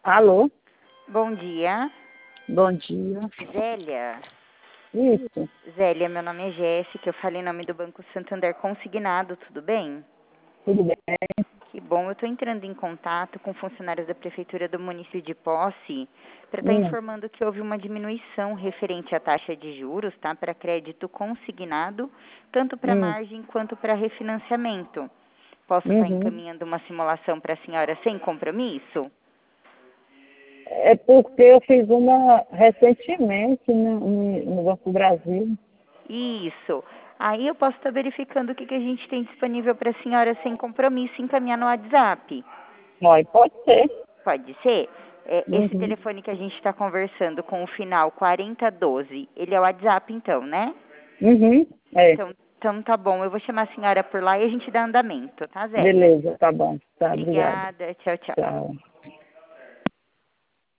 Alô, Bom dia. bom dia. Zélia. Isso, Zélia, meu nome é Jéssica, eu falei em nome do Banco Santander Consignado, tudo bem? tudo bem? Que bom, eu estou entrando em contato com funcionários da Prefeitura do município de Posse para estar Hum, informando que houve uma diminuição referente à taxa de juros, tá? Para crédito consignado, tanto para hum, margem quanto para refinanciamento. Posso estar uhum. encaminhando uma simulação para a senhora sem compromisso? É porque eu fiz uma recentemente no Banco do Brasil. Isso. Aí eu posso estar verificando o que a gente tem disponível para a senhora sem compromisso e encaminhar no WhatsApp. Olha, pode ser. Pode ser? Esse Uhum, telefone que a gente está conversando com o final 4012, ele é o WhatsApp então, né? uhum, é. Então tá bom, eu vou chamar a senhora por lá e a gente dá andamento, tá, Zélia? Beleza, tá bom. Tá, obrigada. Obrigada, tchau, tchau. Tchau.